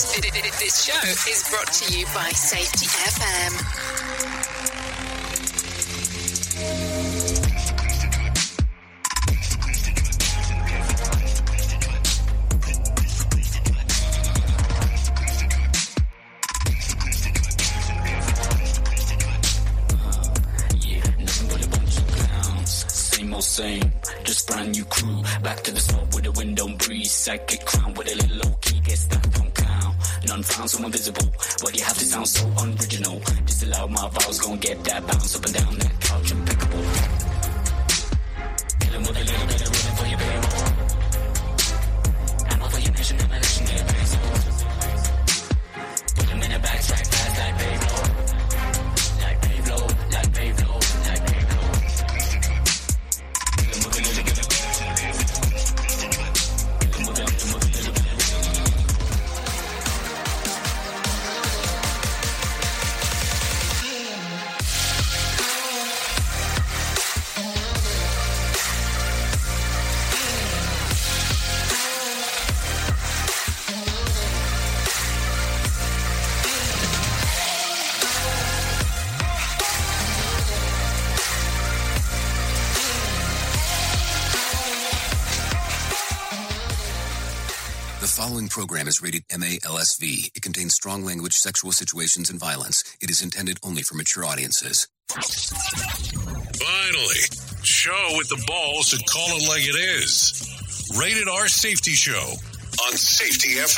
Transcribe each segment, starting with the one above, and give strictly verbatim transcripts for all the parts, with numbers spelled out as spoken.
This show is brought to you by Safety F M. Same, just brand new crew. Back to the spot with the wind don't breathe. Psychic crown with a little low key. Get stuck from clown. None found, so invisible. Why do you have to sound so unoriginal? Disallow my vowels, gon' get that bounce up and down that couch impeccable. Killing with a little bit of rhythm for your payroll. Ammo for your nation, ammunition, get pesos. Put them in a backtrack, fast like Pablo. Like Pablo, like Pablo, like Pablo. The following program is rated M A L S V. It contains strong language, sexual situations, and violence. It is intended only for mature audiences. Finally, show with the balls to call it like it is. Rated R Safety Show on Safety F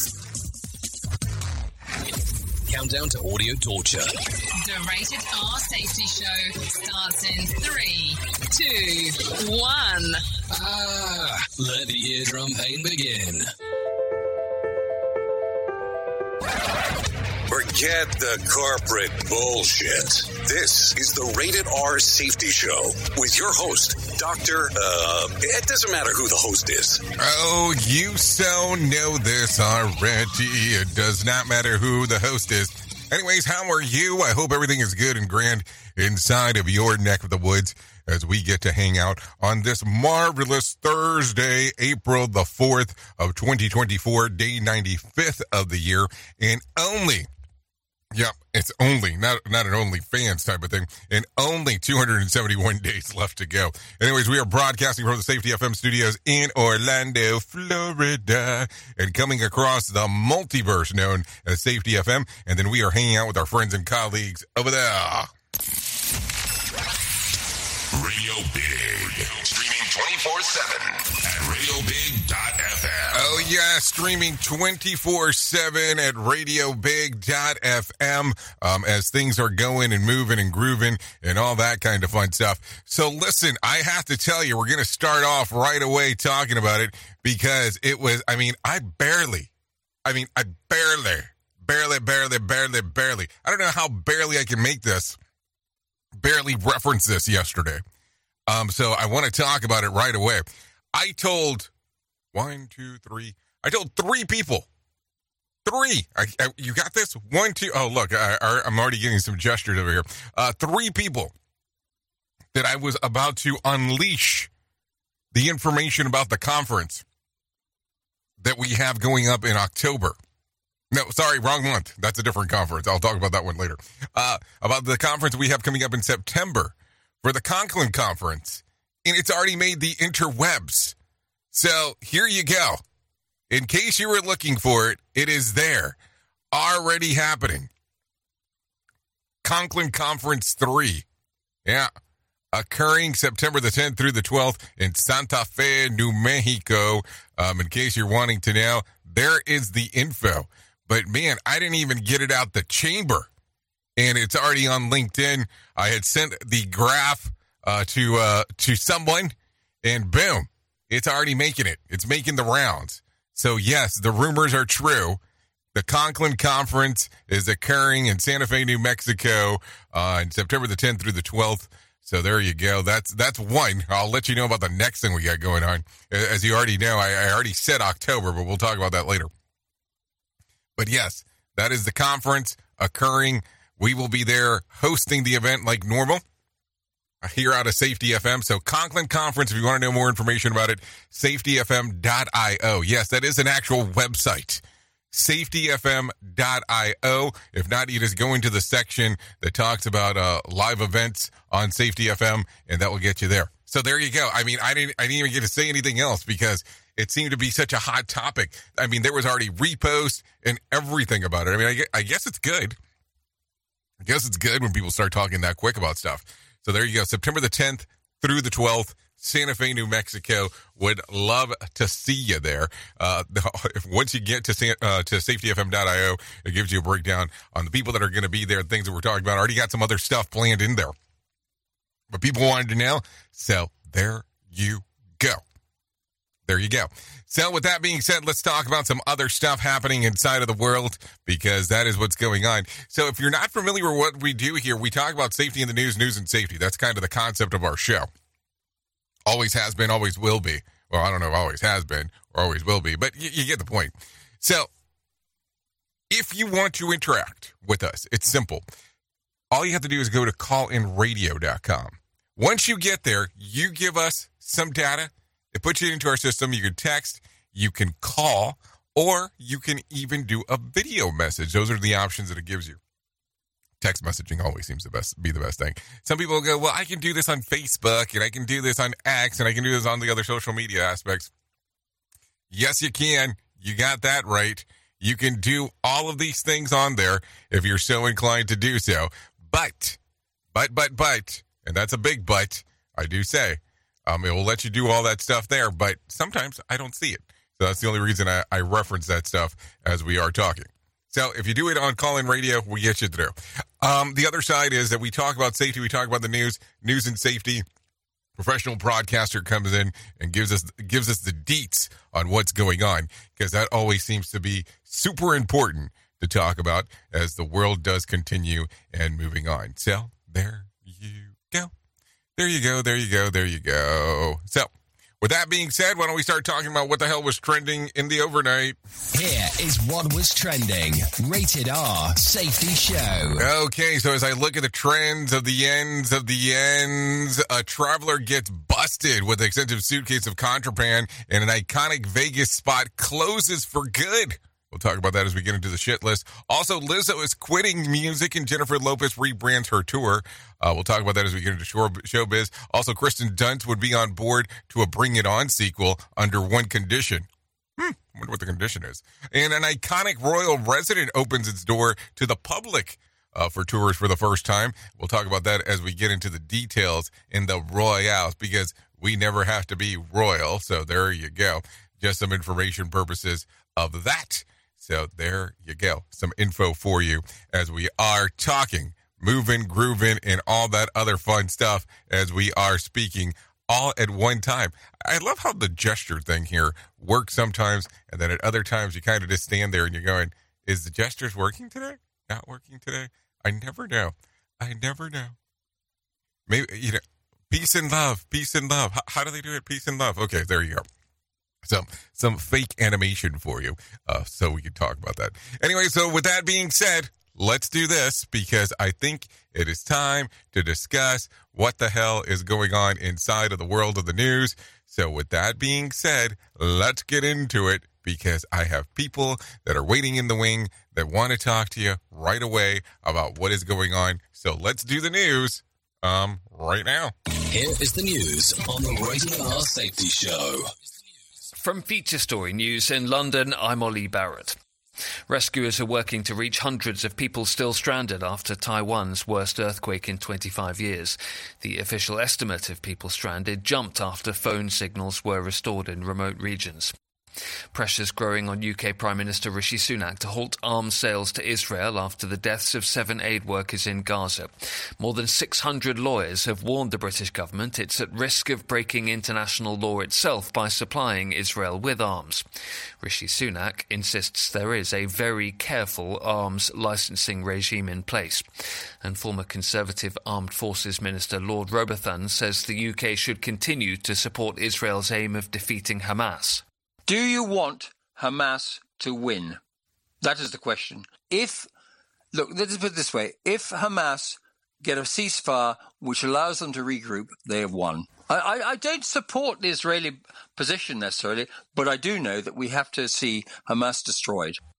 M. Countdown to audio torture. The Rated R Safety Show starts in three, two, one. Ah, let the eardrum pain begin. Forget the corporate bullshit. This is the Rated R Safety Show with your host, Doctor Uh, it doesn't matter who the host is. Oh, you so know this already. It does not matter who the host is. Anyways, how are you? I hope everything is good and grand inside of your neck of the woods as we get to hang out on this marvelous Thursday, April the fourth of twenty twenty-four, day ninety-fifth of the year, and only, yep, it's only, not not an only fans type of thing, and only two hundred seventy-one days left to go. Anyways, we are broadcasting from the Safety F M studios in Orlando, Florida, and coming across the multiverse known as Safety F M, and then we are hanging out with our friends and colleagues over there. Radio Big. Streaming twenty-four seven at radio big dot f m. Oh, yeah, streaming twenty-four seven at radio big dot f m um, as things are going and moving and grooving and all that kind of fun stuff. So, listen, I have to tell you, we're going to start off right away talking about it because it was, I mean, I barely, I mean, I barely, barely, barely, barely, barely, I don't know how barely I can make this. Barely referenced this yesterday. Um, so I want to talk about it right away. I told one, two, three. I told three people. Three. I, I, you got this? One, two. Oh, look, I, I, I'm already getting some gestures over here. Uh, three people that I was about to unleash the information about the conference that we have going up in October. No, sorry, wrong month. That's a different conference. I'll talk about that one later. Uh, about the conference we have coming up in September for the Conklin Conference. And it's already made the interwebs. So here you go. In case you were looking for it, it is there. Already happening. Conklin Conference three. Yeah. Occurring September the tenth through the twelfth in Santa Fe, New Mexico. Um, in case you're wanting to know, there is the info. But, man, I didn't even get it out the chamber, and it's already on LinkedIn. I had sent the graph uh, to uh, to someone, and boom, it's already making it. It's making the rounds. So, yes, the rumors are true. The Conklin Conference is occurring in Santa Fe, New Mexico uh, on September the tenth through the twelfth. So there you go. That's that's one. I'll let you know about the next thing we got going on. As you already know, I, I already said October, but we'll talk about that later. But yes, that is the conference occurring. We will be there hosting the event like normal here out of Safety F M. So Conklin Conference, if you want to know more information about it, safety f m dot i o. Yes, that is an actual website. safety f m dot i o. If not, you just go into the section that talks about uh, live events on Safety F M, and that will get you there. So there you go. I mean, I didn't, I didn't even get to say anything else because it seemed to be such a hot topic. I mean, there was already repost and everything about it. I mean, I guess, I guess it's good. I guess it's good when people start talking that quick about stuff. So there you go. September the tenth through the twelfth, Santa Fe, New Mexico. Would love to see you there. Uh, once you get to uh, to safety f m dot i o, it gives you a breakdown on the people that are going to be there, things that we're talking about. I already got some other stuff planned in there. But people wanted to know, so there you go. There you go. So with that being said, let's talk about some other stuff happening inside of the world, because that is what's going on. So if you're not familiar with what we do here, we talk about safety in the news, news and safety. That's kind of the concept of our show. Always has been, always will be. Well, I don't know if always has been or always will be, but you, you get the point. So if you want to interact with us, it's simple. All you have to do is go to call in radio dot com. Once you get there, you give us some data. It puts you into our system. You can text, you can call, or you can even do a video message. Those are the options that it gives you. Text messaging always seems to best be the best thing. Some people go, well, I can do this on Facebook, and I can do this on X, and I can do this on the other social media aspects. Yes, you can. You got that right. You can do all of these things on there if you're so inclined to do so. But, but, but, but, and that's a big but, I do say, um, it will let you do all that stuff there, but sometimes I don't see it. So that's the only reason I, I reference that stuff as we are talking. So if you do it on call-in radio, we get you through. Um, the other side is that we talk about safety, we talk about the news, news and safety. Professional broadcaster comes in and gives us gives us the deets on what's going on, because that always seems to be super important to talk about as the world does continue and moving on. So there you go. There you go, there you go, there you go. So with that being said, why don't we start talking about what the hell was trending in the overnight? Here is what was trending. Rated R Safety Show. Okay, so as I look at the trends of the ends of the ends, a traveler gets busted with an extensive suitcase of contraband, and an iconic Vegas spot closes for good. We'll talk about that as we get into the shit list. Also, Lizzo is quitting music, and Jennifer Lopez rebrands her tour. Uh, we'll talk about that as we get into show, showbiz. Also, Kristen Dunst would be on board to a Bring It On sequel under one condition. Hmm, I wonder what the condition is. And an iconic royal resident opens its door to the public uh, for tours for the first time. We'll talk about that as we get into the details in the royals, because we never have to be royal. So there you go. Just some information purposes of that. So there you go. Some info for you as we are talking, moving, grooving, and all that other fun stuff as we are speaking all at one time. I love how the gesture thing here works sometimes, and then at other times you kind of just stand there and you're going, is the gestures working today? Not working today? I never know. I never know. Maybe, you know, peace and love, peace and love. How, how do they do it? Peace and love. Okay, there you go. So some fake animation for you, uh, so we can talk about that. Anyway, so with that being said, let's do this, because I think it is time to discuss what the hell is going on inside of the world of the news. So with that being said, let's get into it, because I have people that are waiting in the wing that want to talk to you right away about what is going on. So let's do the news um, right now. Here is the news on the Rated R Safety Show. From Feature Story News in London, I'm Ollie Barrett. Rescuers are working to reach hundreds of people still stranded after Taiwan's worst earthquake in twenty-five years. The official estimate of people stranded jumped after phone signals were restored in remote regions. Pressures growing on U K Prime Minister Rishi Sunak to halt arms sales to Israel after the deaths of seven aid workers in Gaza. More than six hundred lawyers have warned the British government it's at risk of breaking international law itself by supplying Israel with arms. Rishi Sunak insists there is a very careful arms licensing regime in place. And former Conservative Armed Forces Minister Lord Robotham says the U K should continue to support Israel's aim of defeating Hamas. Do you want Hamas to win? That is the question. If, look, let's put it this way. If Hamas get a ceasefire which allows them to regroup, they have won. I, I, I don't support the Israeli position necessarily, but I do know that we have to see Hamas destroyed.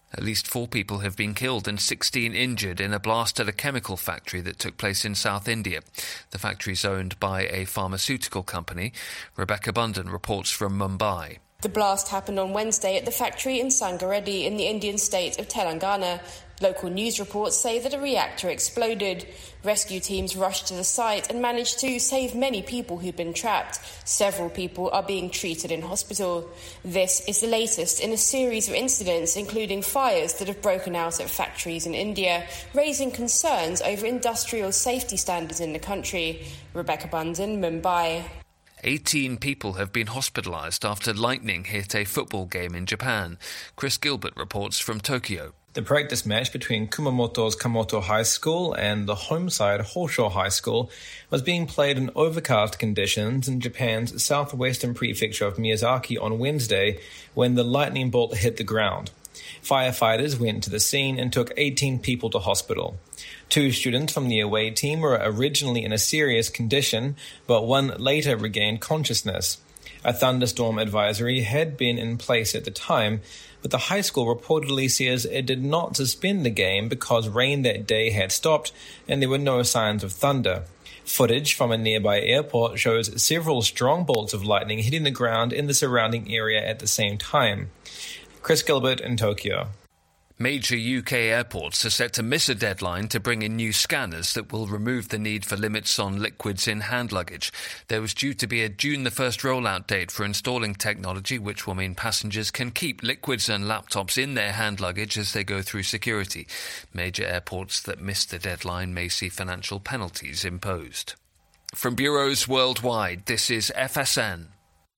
At least four people have been killed and sixteen injured in a blast at a chemical factory that took place in South India. The factory is owned by a pharmaceutical company. Rebecca Bundan reports from Mumbai. The blast happened on Wednesday at the factory in Sangareddy in the Indian state of Telangana. Local news reports say that a reactor exploded. Rescue teams rushed to the site and managed to save many people who'd been trapped. Several people are being treated in hospital. This is the latest in a series of incidents, including fires that have broken out at factories in India, raising concerns over industrial safety standards in the country. Rebecca Bundan, Mumbai. eighteen people have been hospitalised after lightning hit a football game in Japan. Chris Gilbert reports from Tokyo. The practice match between Kumamoto's Kamoto High School and the home side Hosho High School was being played in overcast conditions in Japan's southwestern prefecture of Miyazaki on Wednesday when the lightning bolt hit the ground. Firefighters went to the scene and took eighteen people to hospital. Two students from the away team were originally in a serious condition, but one later regained consciousness. A thunderstorm advisory had been in place at the time, but the high school reportedly says it did not suspend the game because rain that day had stopped and there were no signs of thunder. Footage from a nearby airport shows several strong bolts of lightning hitting the ground in the surrounding area at the same time. Chris Gilbert in Tokyo. Major U K airports are set to miss a deadline to bring in new scanners that will remove the need for limits on liquids in hand luggage. There was due to be a June the first rollout date for installing technology which will mean passengers can keep liquids and laptops in their hand luggage as they go through security. Major airports that miss the deadline may see financial penalties imposed. From bureaus worldwide, this is F S N.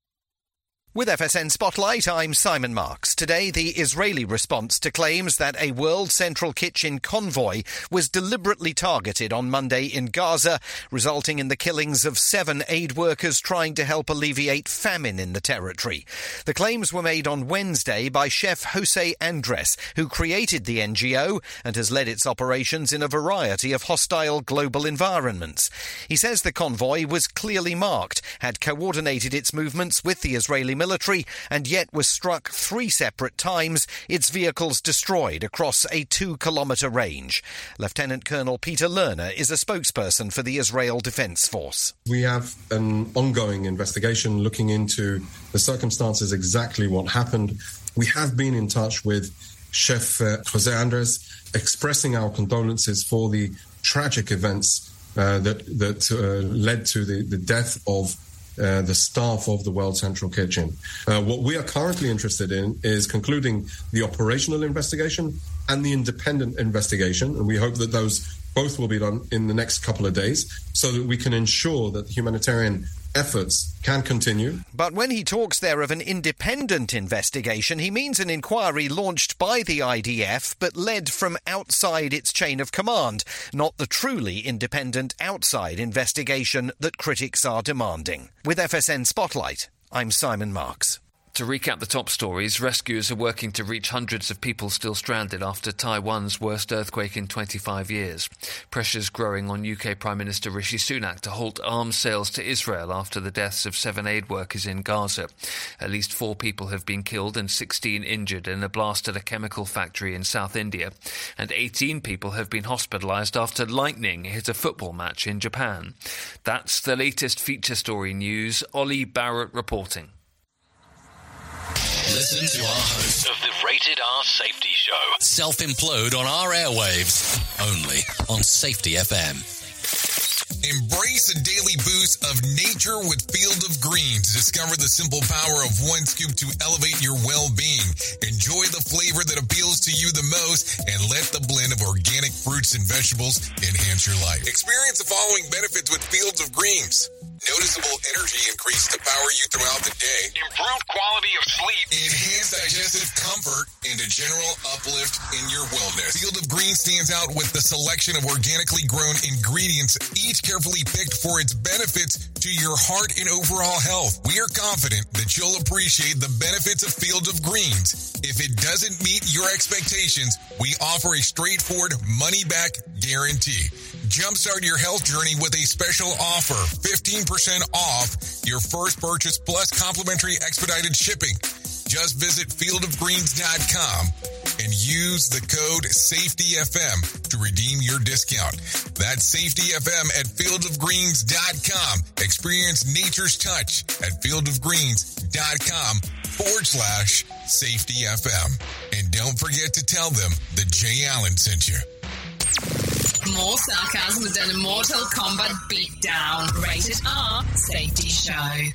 With F S N Spotlight, I'm Simon Marks. Today, the Israeli response to claims that a World Central Kitchen convoy was deliberately targeted on Monday in Gaza, resulting in the killings of seven aid workers trying to help alleviate famine in the territory. The claims were made on Wednesday by chef Jose Andres, who created the N G O and has led its operations in a variety of hostile global environments. He says the convoy was clearly marked, had coordinated its movements with the Israeli military, and yet was struck three separate times, its vehicles destroyed across a two-kilometre range. Lieutenant Colonel Peter Lerner is a spokesperson for the Israel Defence Force. We have an ongoing investigation looking into the circumstances, exactly what happened. We have been in touch with Chef uh, Jose Andres, expressing our condolences for the tragic events uh, that, that uh, led to the, the death of Uh, the staff of the World Central Kitchen. Uh, what we are currently interested in is concluding the operational investigation and the independent investigation, and we hope that those both will be done in the next couple of days so that we can ensure that the humanitarian efforts can continue. But when he talks there of an independent investigation, he means an inquiry launched by the I D F but led from outside its chain of command, not the truly independent outside investigation that critics are demanding. With F S N Spotlight, I'm Simon Marks. To recap the top stories, rescuers are working to reach hundreds of people still stranded after Taiwan's worst earthquake in twenty-five years. Pressures growing on U K Prime Minister Rishi Sunak to halt arms sales to Israel after the deaths of seven aid workers in Gaza. At least four people have been killed and sixteen injured in a blast at a chemical factory in South India. And eighteen people have been hospitalised after lightning hit a football match in Japan. That's the latest feature story news. Ollie Barrett reporting. Listen to our host of the Rated R Safety Show. Self-implode on our airwaves. Only on Safety F M. Embrace a daily boost of nature with Field of Greens. Discover the simple power of one scoop to elevate your well-being. Enjoy the flavor that appeals to you the most and let the blend of organic fruits and vegetables enhance your life. Experience the following benefits with Fields of Greens. Noticeable energy increase to power you throughout the day. Improved quality of sleep. Enhanced digestive comfort and a general uplift in your wellness. Field of Greens stands out with the selection of organically grown ingredients, each carefully picked for its benefits to your heart and overall health. We are confident that you'll appreciate the benefits of Field of Greens. If it doesn't meet your expectations, we offer a straightforward money-back guarantee. Jumpstart your health journey with a special offer. fifteen percent off your first purchase plus complimentary expedited shipping. Just visit field of greens dot com and use the code SAFETYFM to redeem your discount. That's SAFETYFM at field of greens dot com. Experience nature's touch at field of greens dot com forward slash SAFETYFM. And don't forget to tell them that Jay Allen sent you. More sarcasm than a Mortal Kombat beatdown. Rated R Safety Show.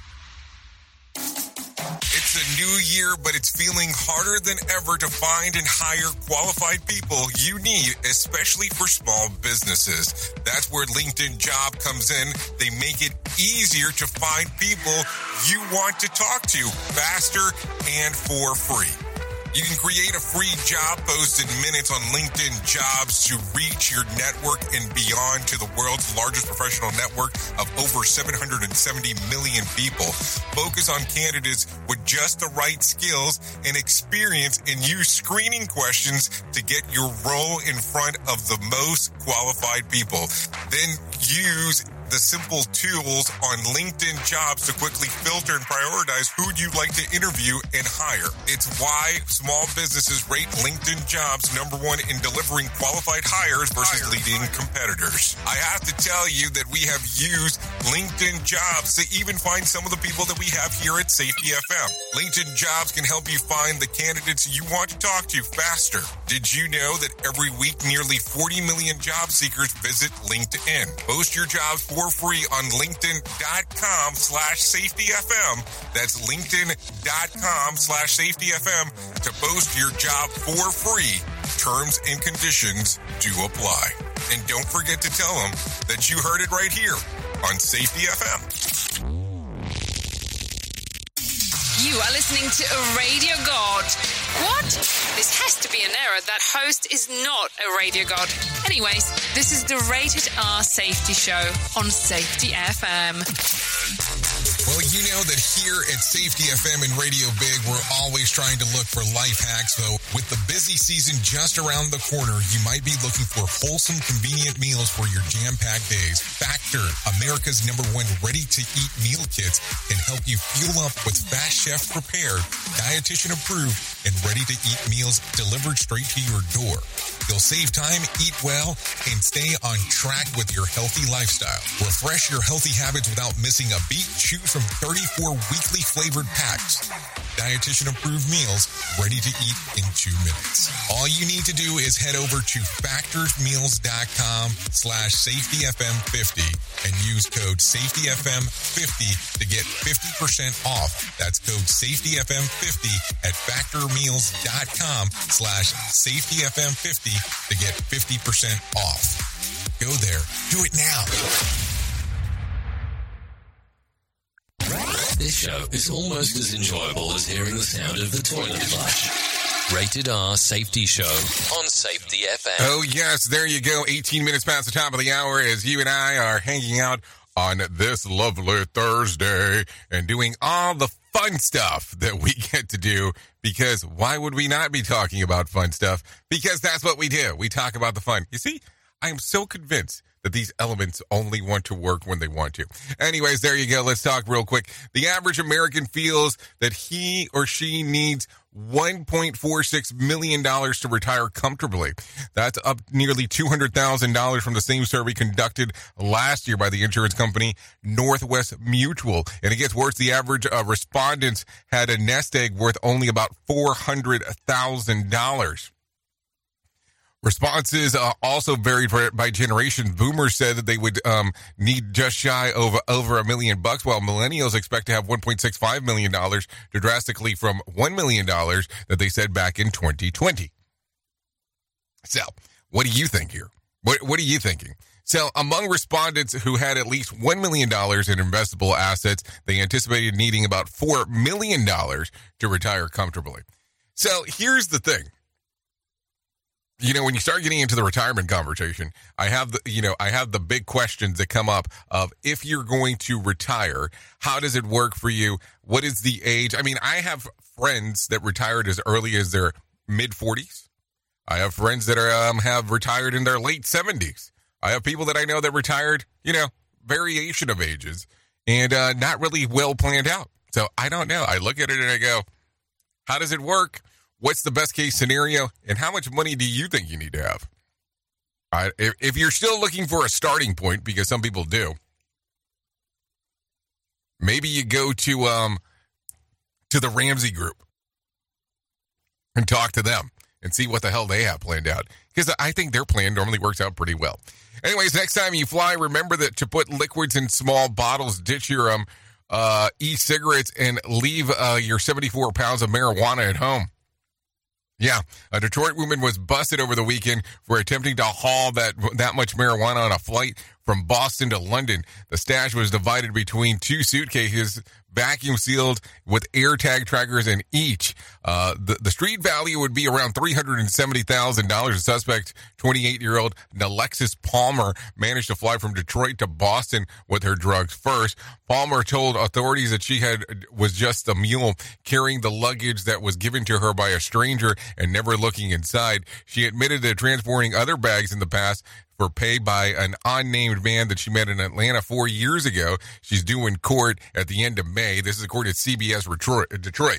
It's a new year, but it's feeling harder than ever to find and hire qualified people you need, especially for small businesses. That's where LinkedIn Job comes in. They make it easier to find people you want to talk to faster and for free. You can create a free job post in minutes on LinkedIn Jobs to reach your network and beyond to the world's largest professional network of over seven hundred seventy million people. Focus on candidates with just the right skills and experience and use screening questions to get your role in front of the most qualified people. Then use the simple tools on LinkedIn Jobs to quickly filter and prioritize who you'd like to interview and hire. It's why small businesses rate LinkedIn Jobs number one in delivering qualified hires versus leading competitors. I have to tell you that we have used LinkedIn Jobs to even find some of the people that we have here at Safety F M. LinkedIn Jobs can help you find the candidates you want to talk to faster. Did you know that every week nearly forty million job seekers visit LinkedIn? Post your jobs for free on linkedin.com slash safety FM. That's linkedin.com slash safety FM to post your job for free. Terms and conditions do apply. And don't forget to tell them that you heard it right here on Safety F M. You are listening to a radio god. What? This has to be an error. That host is not a radio god. Anyways, this is the Rated R Safety Show on Safety F M. Well, you know that here at Safety F M and Radio Big, we're always trying to look for life hacks. So with the busy season just around the corner, you might be looking for wholesome, convenient meals for your jam-packed days. Factor, America's number one ready-to-eat meal kits, can help you fuel up with fast chef prepared, dietitian approved, and ready-to-eat meals delivered straight to your door. You'll save time, eat well, and stay on track with your healthy lifestyle. Refresh your healthy habits without missing a beat. Choose from thirty-four weekly flavored packs. Dietitian-approved meals ready to eat in two minutes. All you need to do is head over to factorsmeals.com slash safetyfm50 and use code safetyfm fifty to get fifty percent off. That's code safetyfm fifty at factormeals.com slash safetyfm50 to get fifty percent off. Go there. Do it now. This show is almost as enjoyable as hearing the sound of the toilet flush. Rated R Safety Show on Safety F M. Oh, yes, there you go. eighteen minutes past the top of the hour as you and I are hanging out on this lovely Thursday and doing all the fun stuff that we get to do, because why would we not be talking about fun stuff? Because that's what we do. We talk about the fun. You see, I am so convinced that these elements only want to work when they want to. Anyways, there you go. Let's talk real quick. The average American feels that he or she needs one point four six million dollars to retire comfortably. That's up nearly two hundred thousand dollars from the same survey conducted last year by the insurance company Northwest Mutual. And it gets worse. The average uh, respondents had a nest egg worth only about four hundred thousand dollars. Responses uh, also varied by generation. Boomers said that they would um, need just shy of over a million bucks, while millennials expect to have one point six five million dollars, to drastically from one million dollars that they said back in twenty twenty. So, what do you think here? What What are you thinking? So, among respondents who had at least one million dollars in investable assets, they anticipated needing about four million dollars to retire comfortably. So, here's the thing. You know, when you start getting into the retirement conversation, I have the, you know, I have the big questions that come up of, if you're going to retire, how does it work for you? What is the age? I mean, I have friends that retired as early as their mid forties. I have friends that are, um, have retired in their late seventies. I have people that I know that retired, you know, variation of ages, and uh, not really well planned out. So I don't know. I look at it and I go, How does it work? What's the best case scenario? And how much money do you think you need to have? All right, if, if you're still looking for a starting point, because some people do, maybe you go to um to the Ramsey Group and talk to them and see what the hell they have planned out. Because I think their plan normally works out pretty well. Anyways, next time you fly, remember that to put liquids in small bottles, ditch your um uh e-cigarettes, and leave uh, your seventy-four pounds of marijuana at home. Yeah, a Detroit woman was busted over the weekend for attempting to haul that that much marijuana on a flight from Boston to London. The stash was divided between two suitcases, vacuum sealed with AirTag trackers in each. Uh, the, the street value would be around three hundred seventy thousand dollars. The suspect, twenty-eight-year-old Alexis Palmer, managed to fly from Detroit to Boston with her drugs first. Palmer told authorities that she had was just a mule carrying the luggage that was given to her by a stranger and never looking inside. She admitted to transporting other bags in the past for pay by an unnamed man that she met in Atlanta four years ago. She's due in court at the end of May. This is according to C B S Detroit.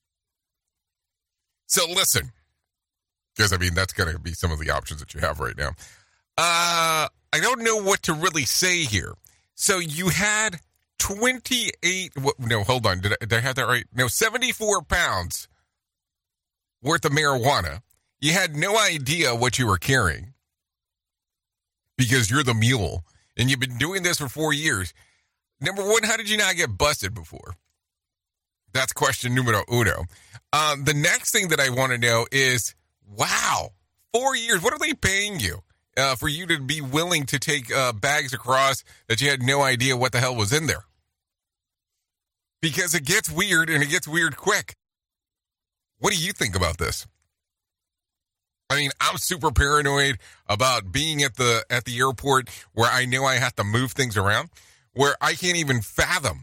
So listen, because I mean, that's going to be some of the options that you have right now. Uh, I don't know what to really say here. So you had twenty-eight, no, hold on. Did I, did I have that right? No, seventy-four pounds worth of marijuana. You had no idea what you were carrying because you're the mule, and you've been doing this for four years. Number one, how did you not get busted before? That's question numero uno. Um, the next thing that I want to know is, wow, four years. What are they paying you uh, for you to be willing to take uh, bags across that you had no idea what the hell was in there? Because it gets weird, and it gets weird quick. What do you think about this? I mean, I'm super paranoid about being at the at the airport where I know I have to move things around, where I can't even fathom,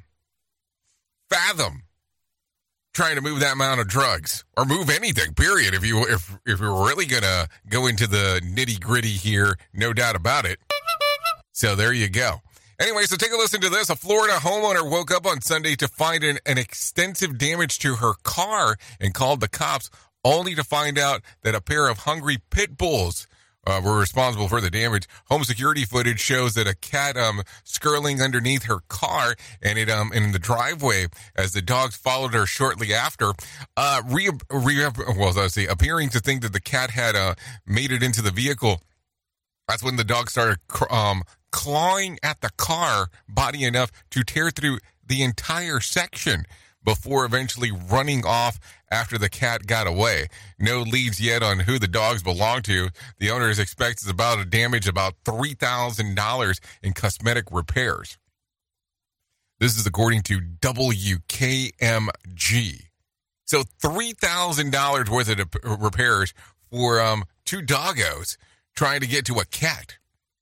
fathom trying to move that amount of drugs or move anything, period. If you if if you're really gonna go into the nitty gritty here, no doubt about it. So there you go. Anyway, so take a listen to this. A Florida homeowner woke up on Sunday to find an, an extensive damage to her car and called the cops, only to find out that a pair of hungry pit bulls uh, were responsible for the damage. Home security footage shows that a cat um skirling underneath her car and it um in the driveway as the dogs followed her shortly after. Uh, re, re well, let's see, appearing to think that the cat had uh made it into the vehicle. That's when the dog started um clawing at the car body enough to tear through the entire section before eventually running off after the cat got away. No leads yet on who the dogs belong to. The owner is expected about to damage about three thousand dollars in cosmetic repairs. This is according to W K M G. So three thousand dollars worth of repairs for um, two doggos trying to get to a cat.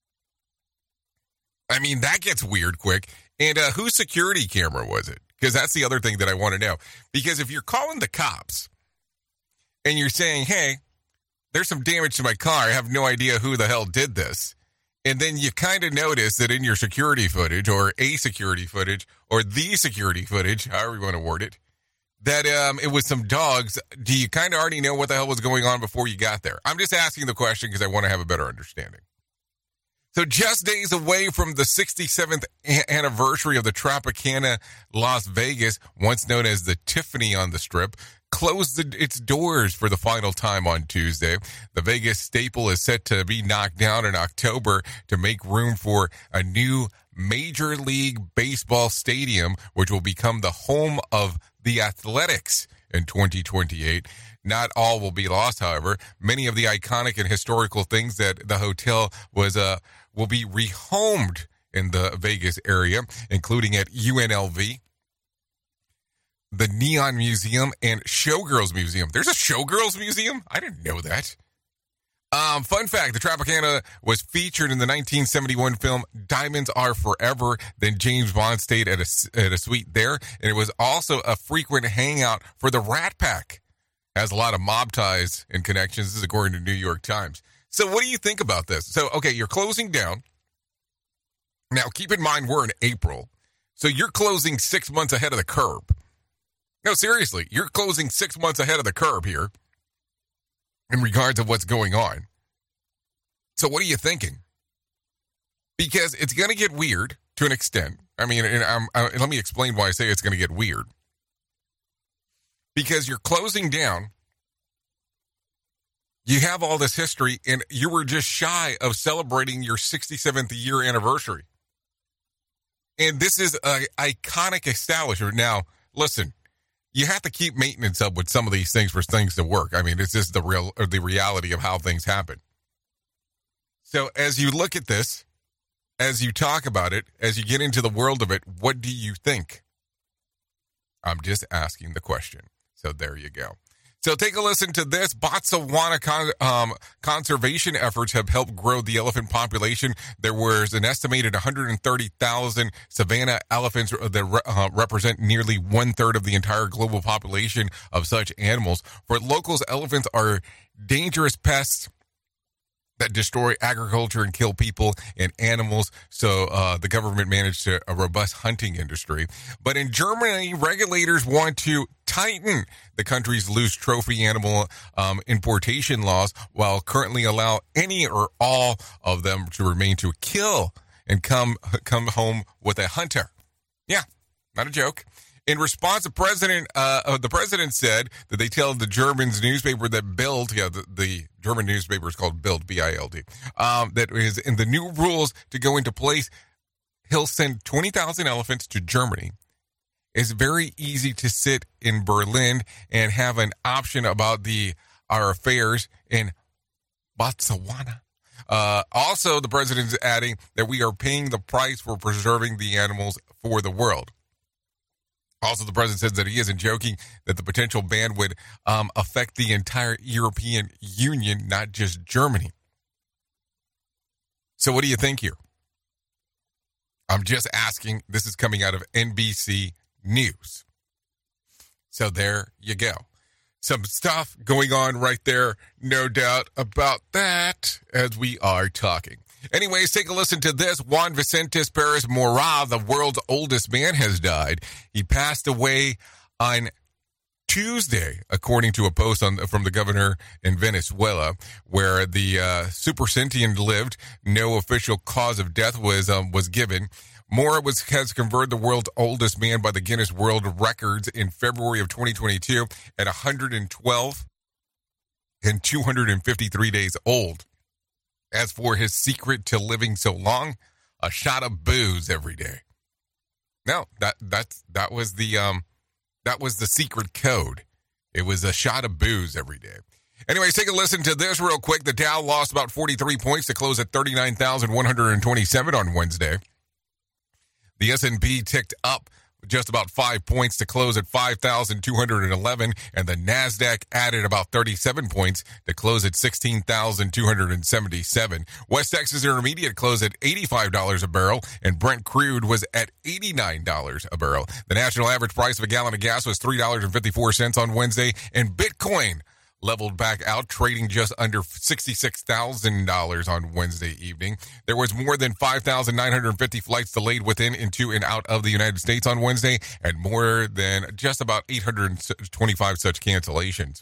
I mean, that gets weird quick. And uh, whose security camera was it? Because that's the other thing that I want to know. Because if you're calling the cops and you're saying, hey, there's some damage to my car, I have no idea who the hell did this. And then you kind of notice that in your security footage or a security footage or the security footage, however you want to word it, that um, it was some dogs. Do you kind of already know what the hell was going on before you got there? I'm just asking the question because I want to have a better understanding. So just days away from the sixty-seventh a- anniversary of the Tropicana Las Vegas, once known as the Tiffany on the Strip, closed the, its doors for the final time on Tuesday. The Vegas staple is set to be knocked down in October to make room for a new Major League Baseball stadium, which will become the home of the Athletics in twenty twenty-eight. Not all will be lost, however. Many of the iconic and historical things that the hotel was uh, will be rehomed in the Vegas area, including at U N L V, the Neon Museum, and Showgirls Museum. There's a Showgirls Museum? I didn't know that. Um, fun fact, the Tropicana was featured in the nineteen seventy-one film Diamonds Are Forever. Then James Bond stayed at a, at a suite there, and it was also a frequent hangout for the Rat Pack. Has a lot of mob ties and connections. This is according to New York Times. So what do you think about this? So, okay, you're closing down. Now, keep in mind, we're in April. So you're closing six months ahead of the curve. No, seriously, you're closing six months ahead of the curve here in regards to what's going on. So what are you thinking? Because it's going to get weird to an extent. I mean, and I'm, I, let me explain why I say it's going to get weird. Because you're closing down. You have all this history, and you were just shy of celebrating your sixty-seventh year anniversary. And this is an iconic establishment. Now, listen, you have to keep maintenance up with some of these things for things to work. I mean, it's just the real, or the reality of how things happen. So as you look at this, as you talk about it, as you get into the world of it, what do you think? I'm just asking the question. So there you go. So take a listen to this. Botswana con- um, conservation efforts have helped grow the elephant population. There was an estimated one hundred thirty thousand savanna elephants that re- uh, represent nearly one third of the entire global population of such animals. For locals, elephants are dangerous pests that destroy agriculture and kill people and animals. So uh, the government managed to, a robust hunting industry. But in Germany, regulators want to tighten the country's loose trophy animal um, importation laws while currently allow any or all of them to remain to kill and come come home with a hunter. Yeah, not a joke. In response, the president, uh, the president said that they tell the German's newspaper that Bild, yeah, the, the German newspaper is called Bild, B I L D, um, that is in the new rules to go into place, he'll send twenty thousand elephants to Germany. It's very easy to sit in Berlin and have an option about the our affairs in Botswana. Uh, also, the president is adding that we are paying the price for preserving the animals for the world. Also, the president says that he isn't joking, that the potential ban would um, affect the entire European Union, not just Germany. So what do you think here? I'm just asking. This is coming out of N B C News. So there you go. Some stuff going on right there, no doubt about that, as we are talking. Anyways, take a listen to this. Juan Vicente Pérez Mora, the world's oldest man, has died. He passed away on Tuesday, according to a post on, from the governor in Venezuela, where the uh, super sentient lived. No official cause of death was um, was given. Mora was has converted the world's oldest man by the Guinness World Records in February of twenty twenty-two at one hundred twelve and two hundred fifty-three days old. As for his secret to living so long, a shot of booze every day. No, that that's that was the um that was the secret code. It was a shot of booze every day. Anyways, take a listen to this real quick. The Dow lost about forty-three points to close at thirty-nine thousand one hundred twenty-seven on Wednesday. The S and P ticked up just about five points to close at five thousand two hundred eleven, and the NASDAQ added about thirty-seven points to close at sixteen thousand two hundred seventy-seven. West Texas Intermediate closed at eighty-five dollars a barrel, and Brent crude was at eighty-nine dollars a barrel. The national average price of a gallon of gas was three dollars and fifty-four cents on Wednesday, and Bitcoin leveled back out, trading just under sixty-six thousand dollars on Wednesday evening. There was more than five thousand nine hundred fifty flights delayed within, into, and out of the United States on Wednesday, and more than just about eight hundred twenty-five such cancellations.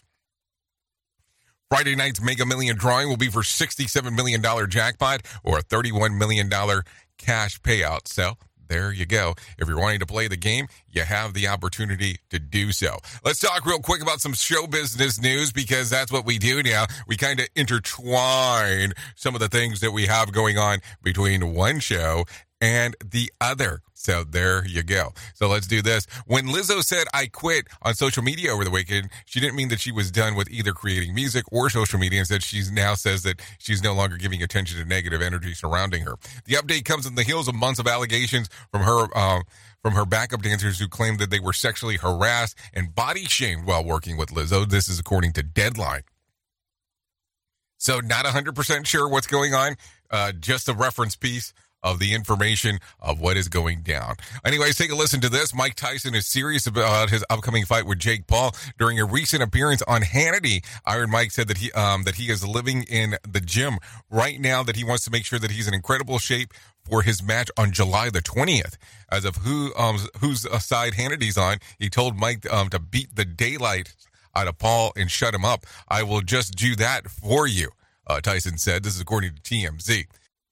Friday night's Mega Million drawing will be for sixty-seven million dollars jackpot or a thirty-one million dollars cash payout. So there you go. If you're wanting to play the game, you have the opportunity to do so. Let's talk real quick about some show business news, because that's what we do now. We kind of intertwine some of the things that we have going on between one show and the other. So there you go. So let's do this. When Lizzo said I quit on social media over the weekend, she didn't mean that she was done with either creating music or social media. Instead, she now says that she's no longer giving attention to negative energy surrounding her. The update comes in the heels of months of allegations from her uh, from her backup dancers who claimed that they were sexually harassed and body shamed while working with Lizzo. This is according to Deadline. So not one hundred percent sure what's going on. Uh, just a reference piece of the information of what is going down. Anyways, take a listen to this. Mike Tyson is serious about his upcoming fight with Jake Paul. During a recent appearance on Hannity, Iron Mike said that he um, that he is living in the gym right now, that he wants to make sure that he's in incredible shape for his match on July the twentieth. As of who um, whose side Hannity's on, he told Mike um, to beat the daylight out of Paul and shut him up. I will just do that for you, uh, Tyson said. This is according to T M Z.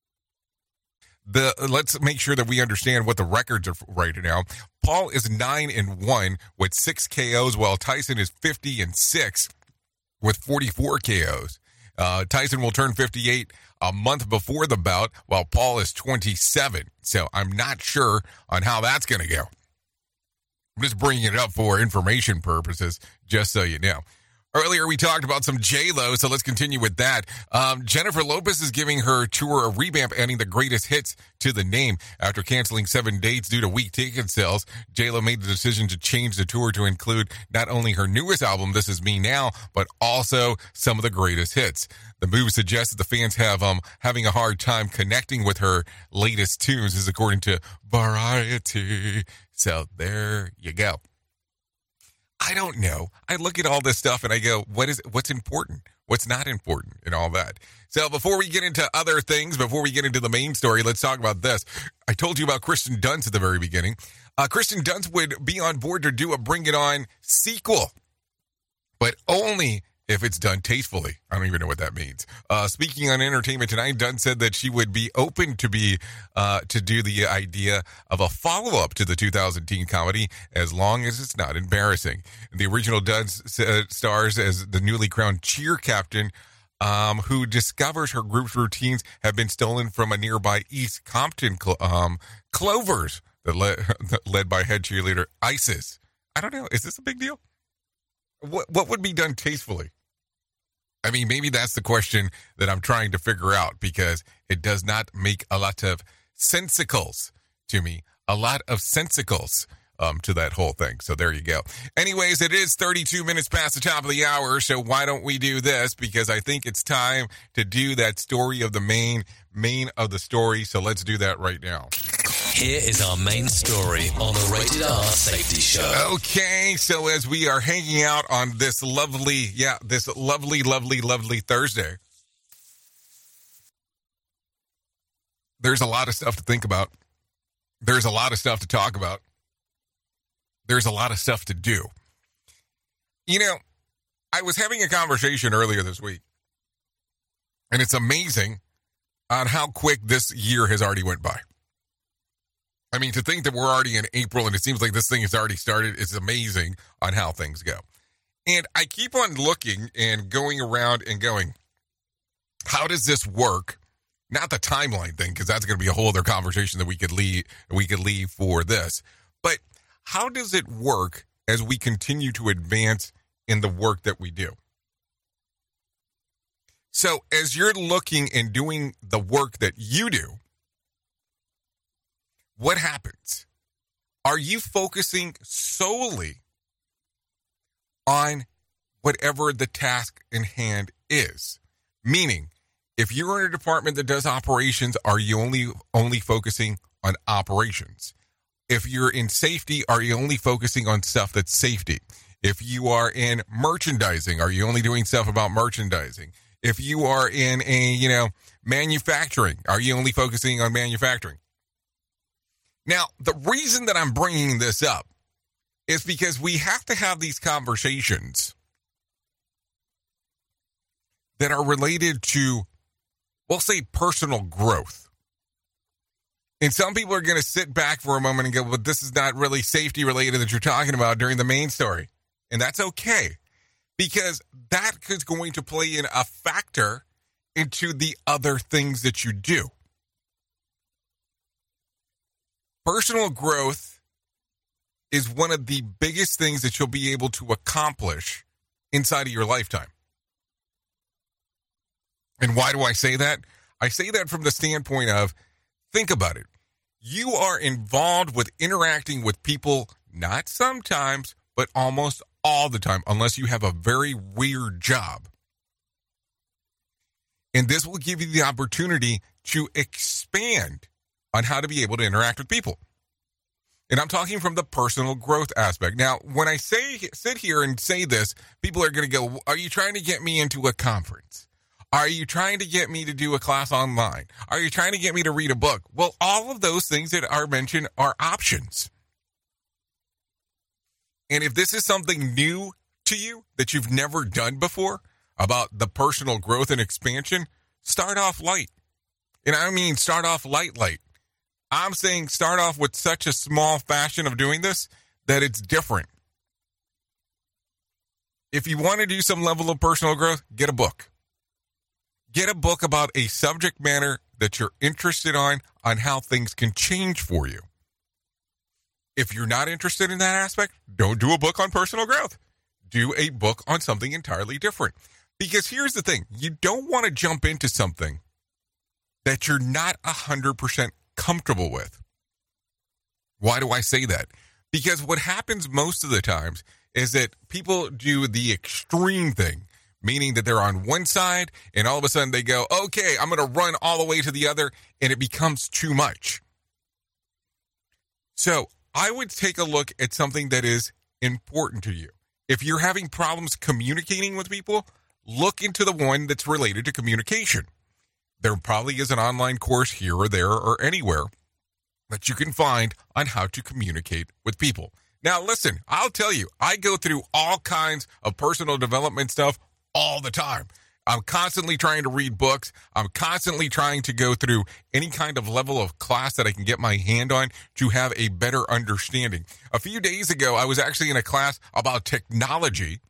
The let's make sure that we understand what the records are right now. Paul is nine and one with six K Os, while Tyson is fifty and six with forty-four K Os. Uh, Tyson will turn fifty-eight a month before the bout, while Paul is twenty-seven. So I'm not sure on how that's going to go. I'm just bringing it up for information purposes, just so you know. Earlier, we talked about some J-Lo, so let's continue with that. Um, Jennifer Lopez is giving her tour a revamp, adding the greatest hits to the name. After canceling seven dates due to weak ticket sales, J-Lo made the decision to change the tour to include not only her newest album, This Is Me Now, but also some of the greatest hits. The move suggests that the fans have um having a hard time connecting with her latest tunes, is according to Variety. So there you go. I don't know. I look at all this stuff and I go, what is what's important? What's not important and all that. So before we get into other things, before we get into the main story, let's talk about this. I told you about Kristen Dunst at the very beginning. Uh, Kristen Dunst would be on board to do a Bring It On sequel, but only if it's done tastefully. I don't even know what that means. Uh, speaking on Entertainment Tonight, Dunn said that she would be open to be uh, to do the idea of a follow-up to the two thousand teen comedy as long as it's not embarrassing. The original Dunn uh, stars as the newly crowned cheer captain um, who discovers her group's routines have been stolen from a nearby East Compton cl- um, Clovers that led, led by head cheerleader Isis. I don't know. Is this a big deal? What What would be done tastefully? I mean, maybe that's the question that I'm trying to figure out, because it does not make a lot of sensicles to me. A lot of sensicles um, to that whole thing. So there you go. Anyways, it is thirty-two minutes past the top of the hour, so why don't we do this? Because I think it's time to do that story of the main, main of the story. So let's do that right now. Here is our main story on the Rated R Safety Show. Okay, so as we are hanging out on this lovely, yeah, this lovely, lovely, lovely Thursday, there's a lot of stuff to think about. There's a lot of stuff to talk about. There's a lot of stuff to do. You know, I was having a conversation earlier this week, and it's amazing on how quick this year has already went by. I mean, to think that we're already in April and it seems like this thing has already started is amazing on how things go. And I keep on looking and going around and going, how does this work? Not the timeline thing, because that's going to be a whole other conversation that we could leave, we could leave for this. But how does it work as we continue to advance in the work that we do? So as you're looking and doing the work that you do, what happens? Are you focusing solely on whatever the task in hand is? Meaning, if you're in a department that does operations, are you only only focusing on operations? If you're in safety, are you only focusing on stuff that's safety? If you are in merchandising, are you only doing stuff about merchandising? If you are in a, you know, manufacturing, are you only focusing on manufacturing? Now, the reason that I'm bringing this up is because we have to have these conversations that are related to, we'll say, personal growth. And some people are going to sit back for a moment and go, but this is not really safety related that you're talking about during the main story. And that's okay, because that is going to play in a factor into the other things that you do. Personal growth is one of the biggest things that you'll be able to accomplish inside of your lifetime. And why do I say that? I say that from the standpoint of, think about it. You are involved with interacting with people, not sometimes, but almost all the time, unless you have a very weird job. And this will give you the opportunity to expand on how to be able to interact with people. And I'm talking from the personal growth aspect. Now, when I say sit here and say this, people are going to go, are you trying to get me into a conference? Are you trying to get me to do a class online? Are you trying to get me to read a book? Well, all of those things that are mentioned are options. And if this is something new to you that you've never done before about the personal growth and expansion, start off light. And I mean start off light, light. I'm saying start off with such a small fashion of doing this that it's different. If you want to do some level of personal growth, get a book. Get a book about a subject matter that you're interested on, on how things can change for you. If you're not interested in that aspect, don't do a book on personal growth. Do a book on something entirely different. Because here's the thing, you don't want to jump into something that you're not one hundred percent comfortable with. Why do I say that? Because what happens most of the times is that people do the extreme thing, meaning that they're on one side and all of a sudden they go, okay, I'm going to run all the way to the other, and it becomes too much. So I would take a look at something that is important to you. If you're having problems communicating with people, look into the one that's related to communication. There probably is an online course here or there or anywhere that you can find on how to communicate with people. Now, listen, I'll tell you, I go through all kinds of personal development stuff all the time. I'm constantly trying to read books. I'm constantly trying to go through any kind of level of class that I can get my hand on to have a better understanding. A few days ago, I was actually in a class about technology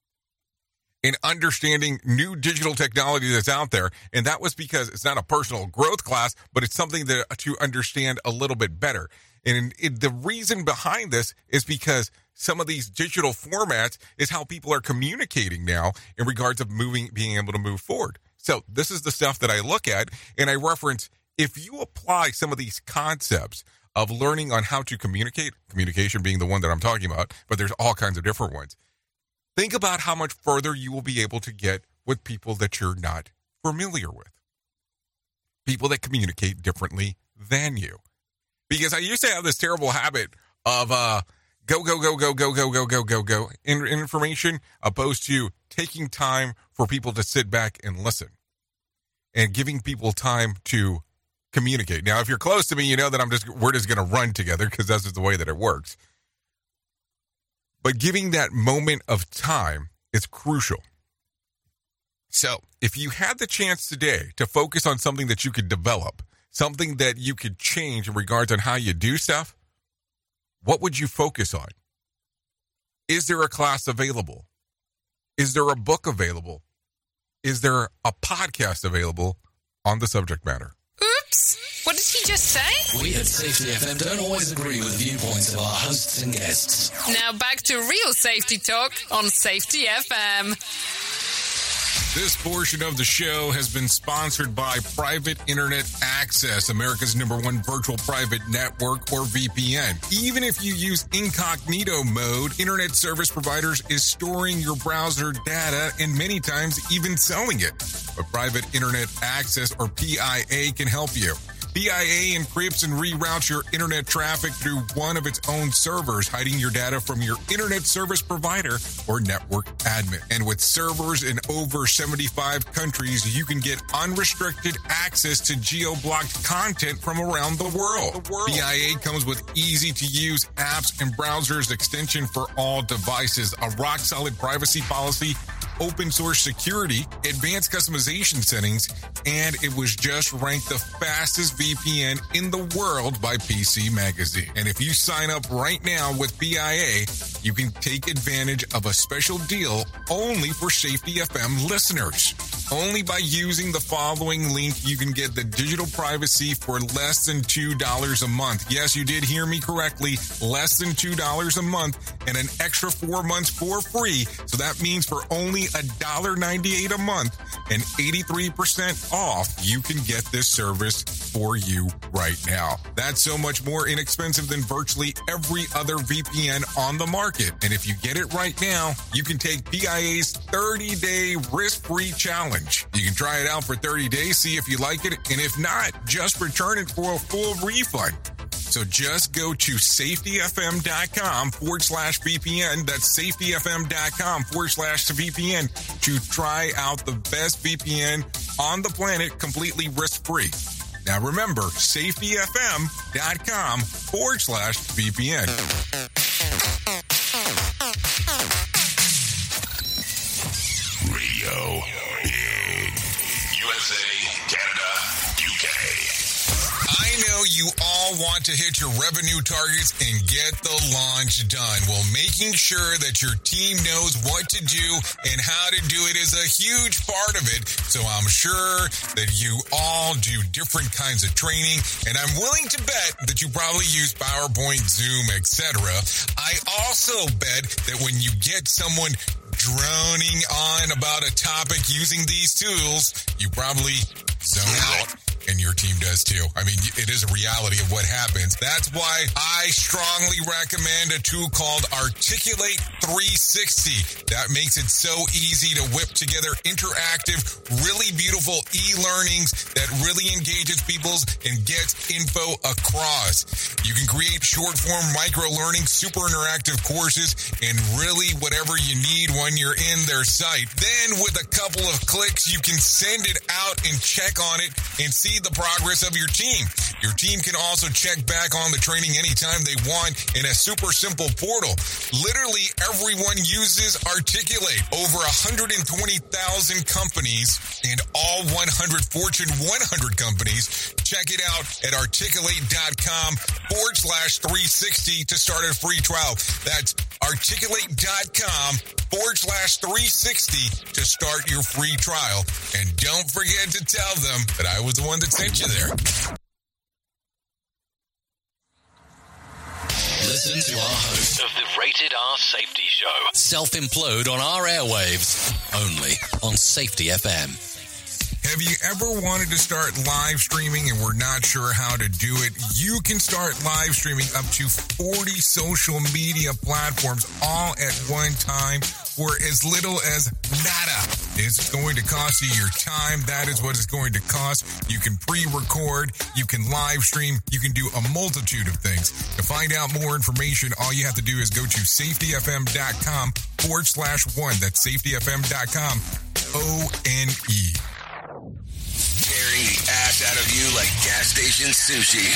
and understanding new digital technology that's out there. And that was because it's not a personal growth class, but it's something that to understand a little bit better. And it, the reason behind this is because some of these digital formats is how people are communicating now in regards of moving, being able to move forward. So this is the stuff that I look at and I reference. If you apply some of these concepts of learning on how to communicate, communication being the one that I'm talking about, but there's all kinds of different ones. Think about how much further you will be able to get with people that you're not familiar with. People that communicate differently than you. Because I used to have this terrible habit of uh, go, go, go, go, go, go, go, go, go, go in information opposed to taking time for people to sit back and listen and giving people time to communicate. Now, if you're close to me, you know that I'm just, we're just going to run together because that's just the way that it works. But giving that moment of time is crucial. So if you had the chance today to focus on something that you could develop, something that you could change in regards on how you do stuff, what would you focus on? Is there a class available? Is there a book available? Is there a podcast available on the subject matter? Oops! What did he just say? We at Safety F M don't always agree with viewpoints of our hosts and guests. Now back to real safety talk on Safety F M. This portion of the show has been sponsored by Private Internet Access, America's number one virtual private network, or V P N. Even if you use incognito mode, Internet Service Providers is storing your browser data and many times even selling it. But Private Internet Access, or P I A, can help you. P I A encrypts and reroutes your internet traffic through one of its own servers, hiding your data from your internet service provider or network admin. And with servers in over seventy-five countries, you can get unrestricted access to geo-blocked content from around the world. The world. P I A comes with easy-to-use apps and browsers extension for all devices, a rock-solid privacy policy, open source security, advanced customization settings, and it was just ranked the fastest V P N in the world by P C Magazine. And if you sign up right now with P I A, you can take advantage of a special deal only for Safety F M listeners. Only by using the following link, you can get the digital privacy for less than two dollars a month. Yes, you did hear me correctly. Less than two dollars a month and an extra four months for free. So that means for only one dollar ninety-eight a month and eighty-three percent off, you can get this service for you right now. That's so much more inexpensive than virtually every other V P N on the market. And if you get it right now, you can take P I A's thirty-day risk-free challenge. challenge. You can try it out for thirty days, see if you like it, and if not, just return it for a full refund. So just go to safetyfm.com forward slash VPN. That's safetyfm.com forward slash VPN to try out the best V P N on the planet completely risk-free. Now remember, safetyfm.com forward slash VPN. Radio Big. U S A, Canada, U K. I know you all want to hit your revenue targets and get the launch done. Well, making sure that your team knows what to do and how to do it is a huge part of it. So I'm sure that you all do different kinds of training, and I'm willing to bet that you probably use PowerPoint, Zoom, et cetera. I also bet that when you get someone droning on about a topic using these tools, you probably zone out. And your team does too. I mean, it is a reality of what happens. That's why I strongly recommend a tool called Articulate three sixty. That makes it so easy to whip together interactive, really beautiful e-learnings that really engages people and gets info across. You can create short-form micro-learning, super interactive courses, and really whatever you need when you're in their site. Then with a couple of clicks, you can send it out and check on it and see the progress of your team. Your team can also check back on the training anytime they want in a super simple portal. Literally everyone uses Articulate. Over one hundred twenty thousand companies and all one hundred Fortune one hundred companies. Check it out at articulate.com forward slash 360 to start a free trial. That's articulate.com forward slash 360 to start your free trial. And don't forget to tell them that I was the one that sent you there. Listen to our host of the Rated R Safety Show. Self-implode on our airwaves. Only on Safety F M. Have you ever wanted to start live streaming and were not sure how to do it? You can start live streaming up to forty social media platforms all at one time for as little as nada. It's going to cost you your time. That is what it's going to cost. You can pre-record. You can live stream. You can do a multitude of things. To find out more information, all you have to do is go to safetyfm.com forward slash one. That's safetyfm.com, O N E. Tearing the ass out of you like gas station sushi.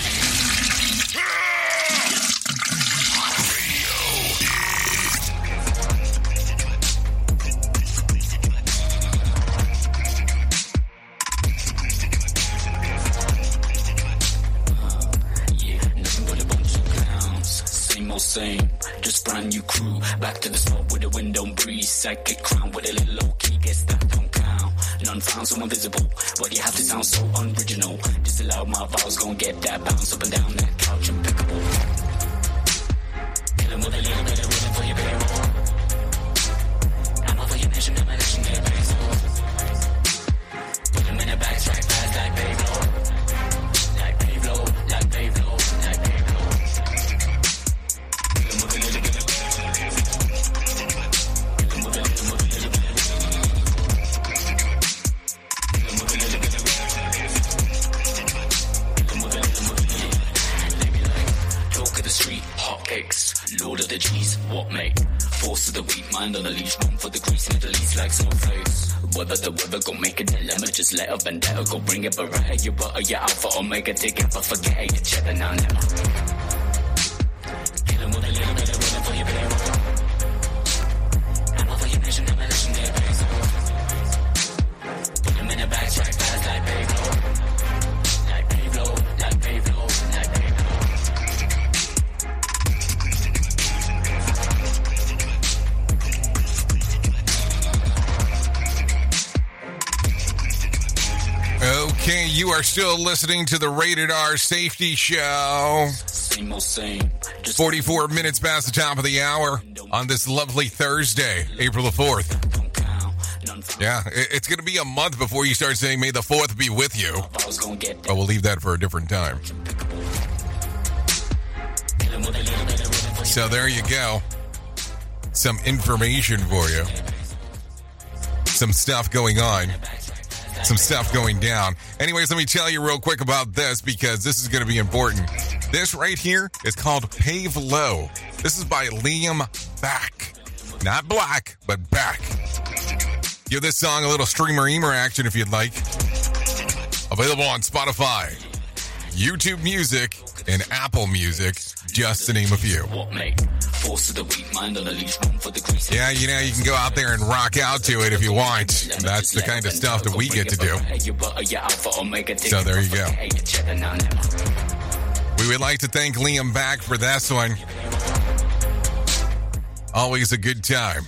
Same, just brand new crew. Back to the spot with the wind don't breeze. Psychic crown with a little low key. Guess that don't count. None found, so invisible. But you have to sound so unoriginal. Disallow my vowels, gon' get that bounce up and down that couch impeccable. Kill him with a little bit of rhythm for your payroll. I'm over your nation, I'm a nation, get paid so. Put him in the backtrack, fast like Pablo. Like Pablo, like Pablo, like Pablo. Lord of the G's, what mate? Force of the weak, mind on the leash, one for the grease, and the least like snowflakes. Whether the weather gon' make a dilemma, just let a vendetta go bring it, but right, you butter, your alpha, omega, together, forget it, your cheddar, now never. Kill him with a little bit of rhythm for your payroll. I'm over your nation, I'm a nation, get paid so. Put him in the backtrack, fast like Pablo. Like Pablo, like Pablo, like Pablo. Okay, you are still listening to the Rated R Safety Show. Same old same. forty-four minutes past the top of the hour on this lovely Thursday, April the fourth. Yeah, it's going to be a month before you start saying, may the fourth be with you. But we'll leave that for a different time. So there you go. Some information for you. some stuff going on. Some stuff going down. Anyways, let me tell you real quick about this because this is going to be important. This right here is called Pave Low. This is by Liam Back. Not Black, but Back. Give this song a little streamer-eamer action if you'd like. Available on Spotify, YouTube Music, and Apple Music, just to name a few. Yeah, you know, you can go out there and rock out to it if you want. That's the kind of stuff that we get to do. So there you go. We would like to thank Liam Back for this one. Always a good time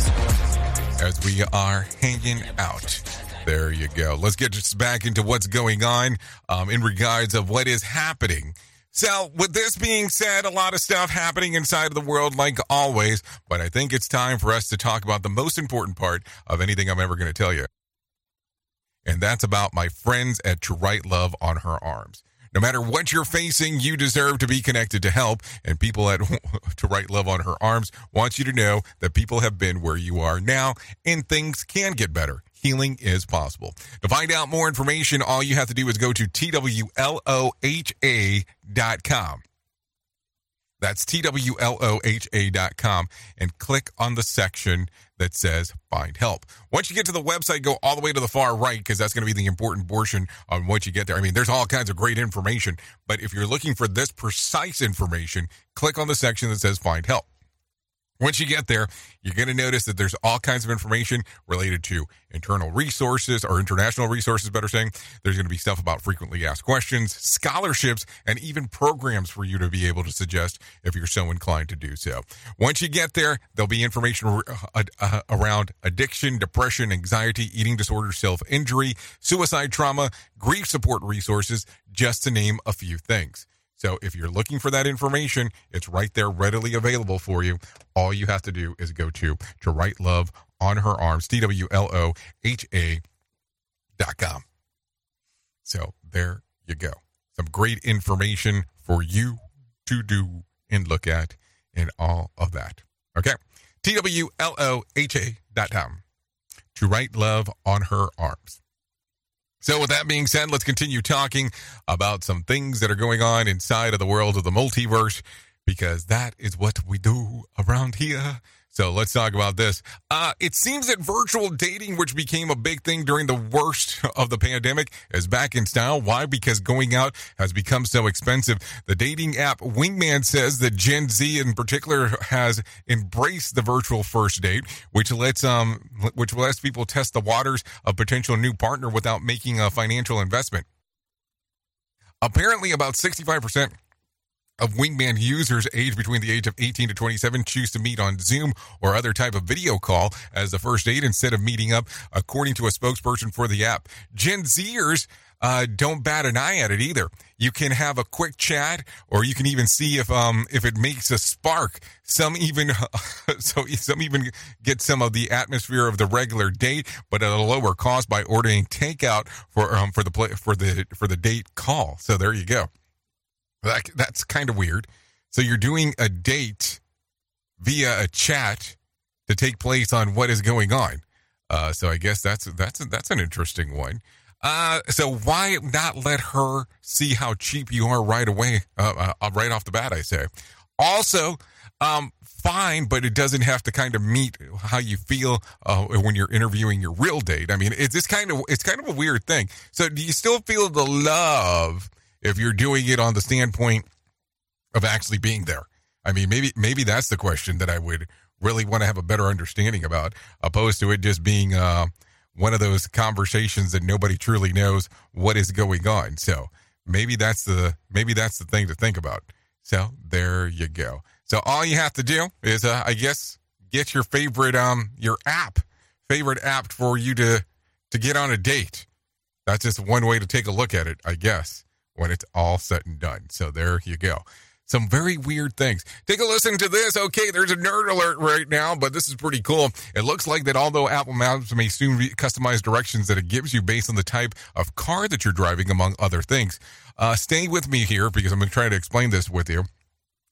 as we are hanging out. There you go. Let's get just back into what's going on um, in regards of what is happening. So, with this being said, a lot of stuff happening inside of the world like always, but I think it's time for us to talk about the most important part of anything I'm ever going to tell you. And that's about my friends at To Write Love on Her Arms. No matter what you're facing, you deserve to be connected to help, and people at To Write Love on Her Arms want you to know that people have been where you are now, and things can get better. Healing is possible. To find out more information, all you have to do is go to T W L O H A dot com. That's T W L O H A dot com and click on the section that says Find Help. Once you get to the website, go all the way to the far right because that's going to be the important portion on once you get there. I mean, there's all kinds of great information, but if you're looking for this precise information, click on the section that says Find Help. Once you get there, you're going to notice that there's all kinds of information related to internal resources or international resources, better saying. There's going to be stuff about frequently asked questions, scholarships, and even programs for you to be able to suggest if you're so inclined to do so. Once you get there, there'll be information uh, uh, around addiction, depression, anxiety, eating disorders, self-injury, suicide trauma, grief support resources, just to name a few things. So if you're looking for that information, it's right there readily available for you. All you have to do is go to To Write Love on Her Arms, T W L O H A dot com. So there you go. Some great information for you to do and look at and all of that. Okay? T W L O H A dot com. To Write Love on Her Arms. So with that being said, let's continue talking about some things that are going on inside of the world of the multiverse, because that is what we do around here. So let's talk about this. Uh, it seems that virtual dating, which became a big thing during the worst of the pandemic, is back in style. Why? Because going out has become so expensive. The dating app Wingman says that Gen Z in particular has embraced the virtual first date, which lets um which lets people test the waters of potential new partner without making a financial investment. Apparently, about sixty-five percent of Wingman users aged between the age of eighteen to twenty-seven choose to meet on Zoom or other type of video call as the first date instead of meeting up, according to a spokesperson for the app. Gen Zers uh, don't bat an eye at it either. You can have a quick chat, or you can even see if um if it makes a spark. Some even so some even get some of the atmosphere of the regular date, but at a lower cost by ordering takeout for um for the play, for the for the date call. So there you go. That, that's kind of weird. So you're doing a date via a chat to take place on what is going on. Uh, so I guess that's that's that's an interesting one. Uh, so why not let her see how cheap you are right away, uh, uh, right off the bat, I say. Also, um, fine, but it doesn't have to kind of meet how you feel uh, when you're interviewing your real date. I mean, it's this kind of it's kind of a weird thing. So do you still feel the love if you're doing it on the standpoint of actually being there? I mean, maybe maybe that's the question that I would really want to have a better understanding about, opposed to it just being uh, one of those conversations that nobody truly knows what is going on. So maybe that's the maybe that's the thing to think about. So there you go. So all you have to do is, uh, I guess, get your favorite um your app, favorite app for you to to get on a date. That's just one way to take a look at it, I guess, when it's all said and done. So there you go. Some very weird things. Take a listen to this. Okay, there's a nerd alert right now, but this is pretty cool. It looks like that although Apple Maps may soon customize directions that it gives you based on the type of car that you're driving, among other things. Uh, stay with me here because I'm going to try to explain this with you.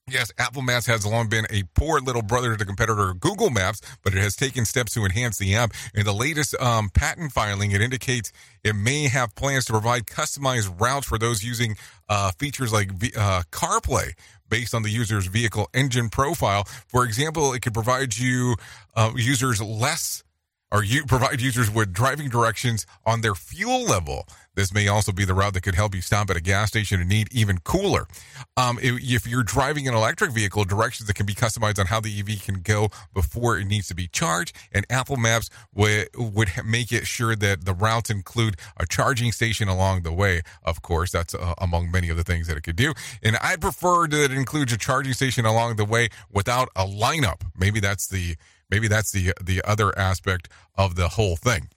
Yes, Apple Maps has long been a poor little brother to competitor Google Maps, but it has taken steps to enhance the app. In the latest um, patent filing, it indicates it may have plans to provide customized routes for those using uh, features like uh, CarPlay based on the user's vehicle engine profile. For example, it could provide you uh, users less or you provide users with driving directions on their fuel level. This may also be the route that could help you stop at a gas station and need even cooler. Um, if, if you're driving an electric vehicle, directions that can be customized on how the E V can go before it needs to be charged, and Apple Maps would, would make it sure that the routes include a charging station along the way. Of course, that's uh, among many of the things that it could do. And I prefer that it includes a charging station along the way without a lineup. Maybe that's the maybe that's the the other aspect of the whole thing.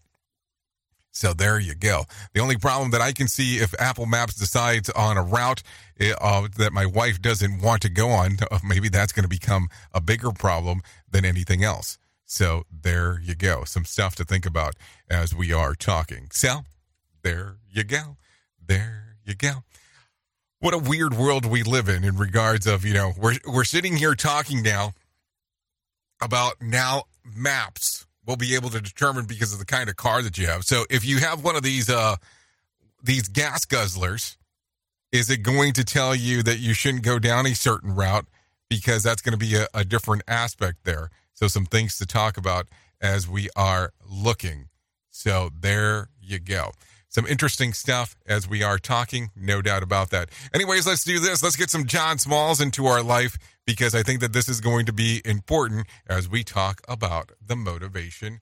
So there you go. The only problem that I can see if Apple Maps decides on a route uh, that my wife doesn't want to go on, uh, maybe that's going to become a bigger problem than anything else. So there you go. Some stuff to think about as we are talking. So there you go. There you go. What a weird world we live in in regards of, you know, we're we're sitting here talking now about now maps. Will be able to determine because of the kind of car that you have. So if you have one of these uh, these gas guzzlers, is it going to tell you that you shouldn't go down a certain route because that's going to be a, a different aspect there? So some things to talk about as we are looking. So there you go. Some interesting stuff as we are talking, no doubt about that. Anyways, let's do this. Let's get some John Smalls into our life because I think that this is going to be important as we talk about the Motivation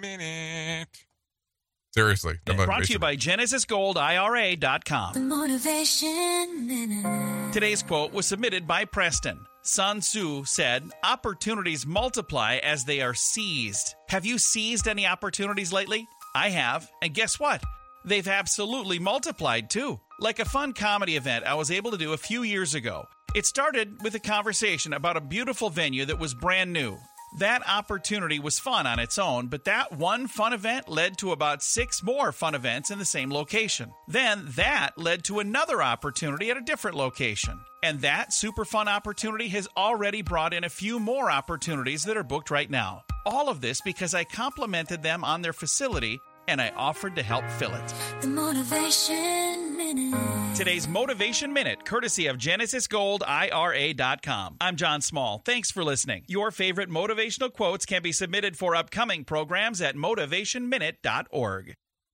Minute. Seriously. The Motivation Brought to you by Genesis Gold I R A dot com. The Motivation Minute. Today's quote was submitted by Preston. Sun Tzu said, "Opportunities multiply as they are seized." Have you seized any opportunities lately? I have. And guess what? They've absolutely multiplied, too. Like a fun comedy event I was able to do a few years ago. It started with a conversation about a beautiful venue that was brand new. That opportunity was fun on its own, but that one fun event led to about six more fun events in the same location. Then that led to another opportunity at a different location. And that super fun opportunity has already brought in a few more opportunities that are booked right now. All of this because I complimented them on their facility and I offered to help fill it. The Motivation Minute. Today's Motivation Minute, courtesy of Genesis Gold I R A dot com. I'm John Small. Thanks for listening. Your favorite motivational quotes can be submitted for upcoming programs at motivation minute dot org.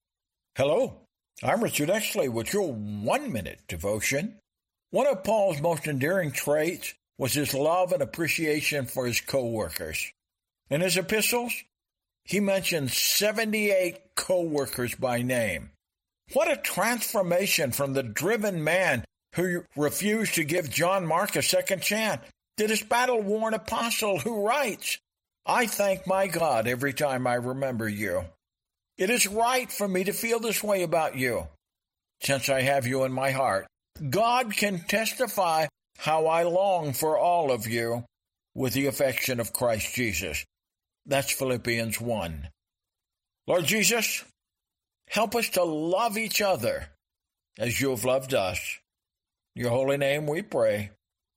Hello, I'm Richard Exley with your one-minute devotion. One of Paul's most endearing traits was his love and appreciation for his co-workers. In his epistles, he mentions seventy-eight co-workers by name. What a transformation from the driven man who refused to give John Mark a second chance to this battle-worn apostle who writes, "I thank my God every time I remember you. It is right for me to feel this way about you. Since I have you in my heart, God can testify how I long for all of you with the affection of Christ Jesus." That's Philippians one. Lord Jesus, help us to love each other as you have loved us. In your holy name we pray.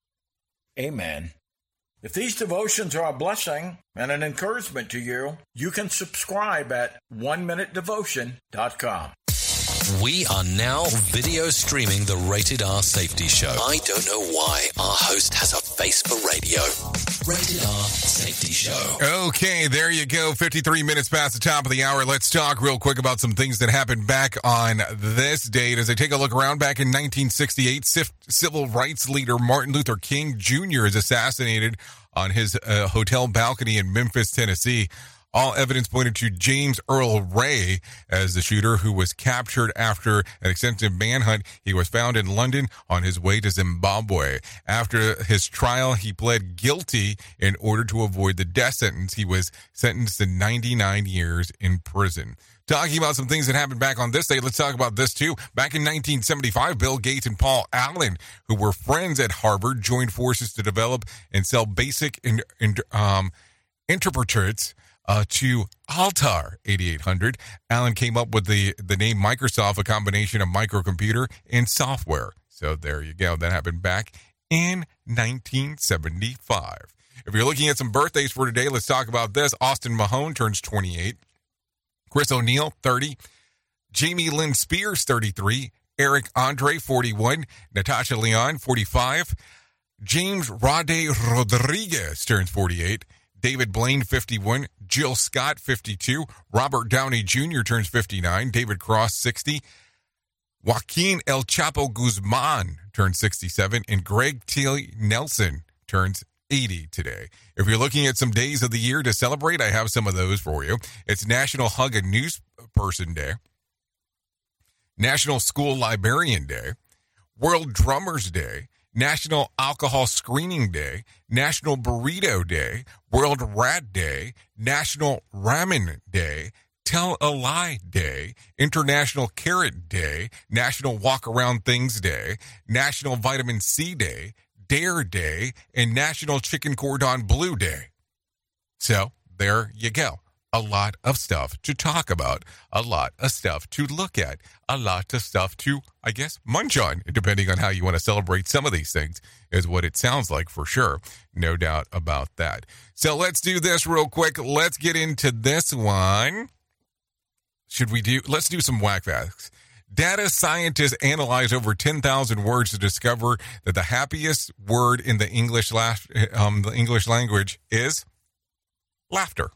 Amen. If these devotions are a blessing and an encouragement to you, you can subscribe at one minute devotion dot com. We are now video streaming the Rated R Safety Show. I don't know why our host has a face for radio. Rated R Safety Show. Okay, there you go. fifty-three minutes past the top of the hour. Let's talk real quick about some things that happened back on this date. As I take a look around, back in nineteen sixty-eight, civil rights leader Martin Luther King Junior is assassinated on his uh, hotel balcony in Memphis, Tennessee. All evidence pointed to James Earl Ray as the shooter, who was captured after an extensive manhunt. He was found in London on his way to Zimbabwe. After his trial, he pled guilty in order to avoid the death sentence. He was sentenced to ninety-nine years in prison. Talking about some things that happened back on this day, let's talk about this too. Back in nineteen seventy-five, Bill Gates and Paul Allen, who were friends at Harvard, joined forces to develop and sell basic in, in, um, interpreters Uh, to Altair eighty-eight hundred. Allen came up with the, the name Microsoft, a combination of microcomputer and software. So there you go. That happened back in nineteen seventy-five. If you're looking at some birthdays for today, let's talk about this. Austin Mahone turns twenty-eight. Chris O'Neill, thirty. Jamie Lynn Spears, thirty-three. Eric Andre, forty-one. Natasha Leon, forty-five. James Rade Rodriguez turns forty-eight. David Blaine, fifty-one. Jill Scott, fifty-two. Robert Downey Junior turns fifty-nine. David Cross, sixty. Joaquin El Chapo Guzman turns sixty-seven. And Greg T. Nelson turns eighty today. If you're looking at some days of the year to celebrate, I have some of those for you. It's National Hug a News Person Day, National School Librarian Day, World Drummers Day, National Alcohol Screening Day, National Burrito Day, World Rat Day, National Ramen Day, Tell a Lie Day, International Carrot Day, National Walk Around Things Day, National Vitamin C Day, Dare Day, and National Chicken Cordon Bleu Day. So there you go. A lot of stuff to talk about, a lot of stuff to look at, a lot of stuff to, I guess, munch on, depending on how you want to celebrate some of these things, is what it sounds like for sure. No doubt about that. So let's do this real quick. Let's get into this one. Should we do, let's do some whack facts. Data scientists analyze over ten thousand words to discover that the happiest word in the English, la- um, the English language is laughter.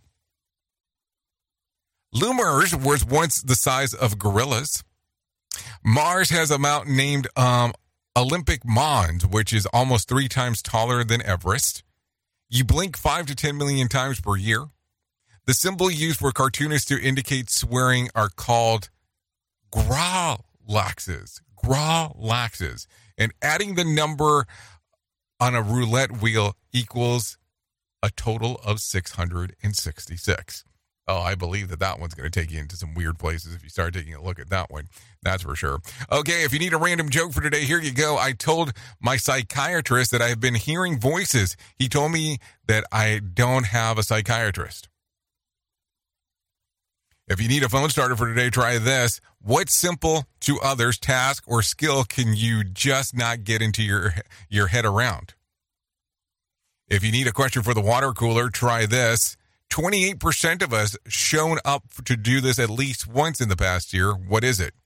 Lemurs was once the size of gorillas. Mars has a mountain named um, Olympic Mons, which is almost three times taller than Everest. You blink five to ten million times per year. The symbol used for cartoonists to indicate swearing are called Grawlaxes. Grawlaxes. And adding the number on a roulette wheel equals a total of six hundred sixty-six. Oh, I believe that that one's going to take you into some weird places if you start taking a look at that one. That's for sure. Okay, if you need a random joke for today, here you go. I told my psychiatrist that I have been hearing voices. He told me that I don't have a psychiatrist. If you need a phone starter for today, try this. What simple to others task or skill can you just not get into your, your head around? If you need a question for the water cooler, try this. twenty-eight percent of us shown up to do this at least once in the past year. What is it?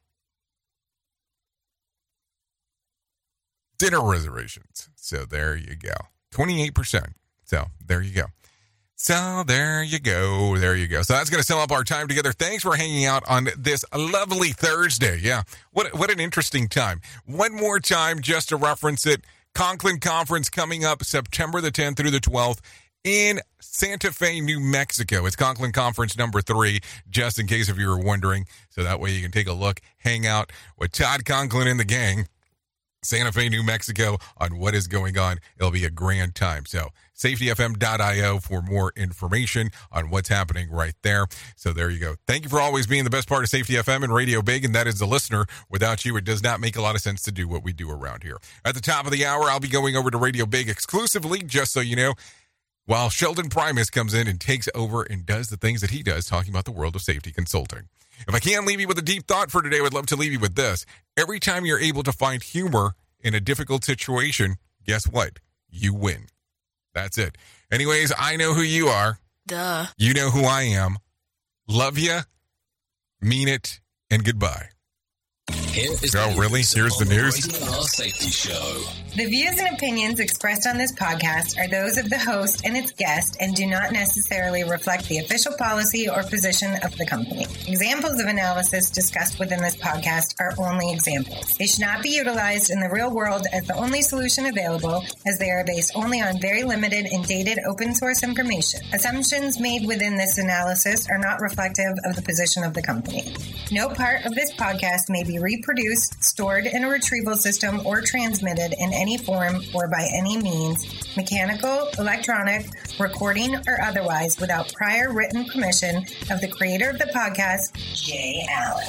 Dinner reservations. So there you go. twenty-eight percent. So there you go. So there you go. There you go. So that's going to sum up our time together. Thanks for hanging out on this lovely Thursday. Yeah. What, what an interesting time. One more time just to reference it. Conklin Conference coming up September the tenth through the twelfth. In Santa Fe, New Mexico. It's Conklin Conference number three, just in case if you were wondering. So that way you can take a look, hang out with Todd Conklin and the gang. Santa Fe, New Mexico, on what is going on. It'll be a grand time. So safety f m dot i o for more information on what's happening right there. So there you go. Thank you for always being the best part of Safety F M and Radio Big, and that is the listener. Without you, it does not make a lot of sense to do what we do around here. At the top of the hour, I'll be going over to Radio Big exclusively, just so you know, while Sheldon Primus comes in and takes over and does the things that he does, talking about the world of safety consulting. If I can't leave you with a deep thought for today, I would love to leave you with this. Every time you're able to find humor in a difficult situation, guess what? You win. That's it. Anyways, I know who you are. Duh. You know who I am. Love ya, mean it, and goodbye. Here is oh, the really? news Here's the on news? Rated R Safety Show. The views and opinions expressed on this podcast are those of the host and its guest and do not necessarily reflect the official policy or position of the company. Examples of analysis discussed within this podcast are only examples. They should not be utilized in the real world as the only solution available, as they are based only on very limited and dated open source information. Assumptions made within this analysis are not reflective of the position of the company. No part of this podcast may be reproduced, stored in a retrieval system, or transmitted in any form or by any means, mechanical, electronic, recording, or otherwise, without prior written permission of the creator of the podcast, Jay Allen.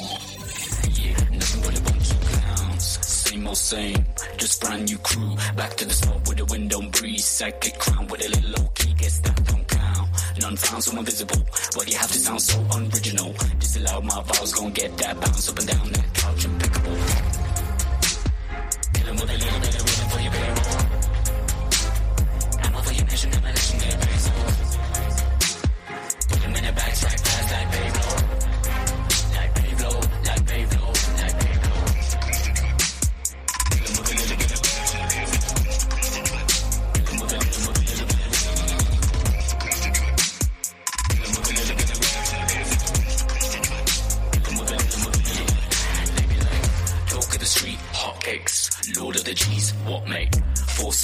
Nothing but a bunch of clowns. Same old same, just brand new crew. Back to the spot with the wind don't breeze. Psychic crown with a little low key. Guess that don't count. None found, so invisible. Why do you have to sound so unoriginal? Disallow my vowels, gon' get that bounce up and down that couch impeccable. Kill 'em with a little bit of rhythm for your barrel.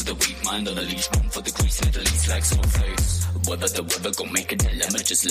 for the weak mind on the leash, one for the grease, middle east like snowflakes. Whether the weather gon' make a dilemma, just